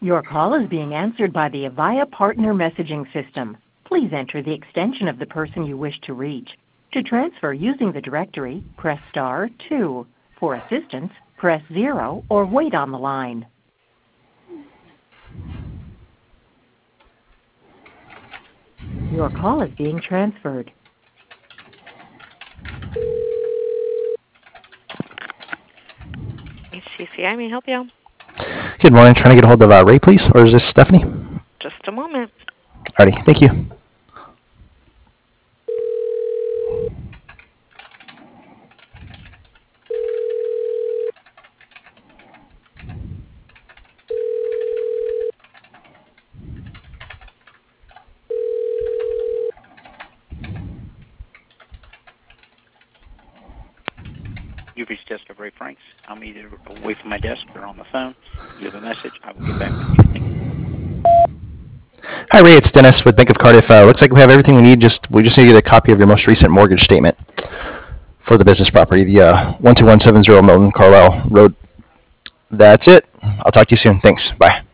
Your call is being answered by the Avaya Partner Messaging System. Please enter the extension of the person you wish to reach. To transfer using the directory, press star 2. For assistance, press 0 or wait on the line. Your call is being transferred. HCCI, may I help you? Good morning. Trying to get a hold of Ray, please, or is this Stephanie? Just a moment. Alrighty, thank you. You've reached desk of Ray Franks. I'm either away from my desk or on the phone. You have a message. I will get back with you. Thank you. Hi, Ray. It's Dennis with Bank of Cardiff. Looks like we have everything we need. We just need to get a copy of your most recent mortgage statement for the business property, the 12170 Milton Carlisle Road. That's it. I'll talk to you soon. Thanks. Bye.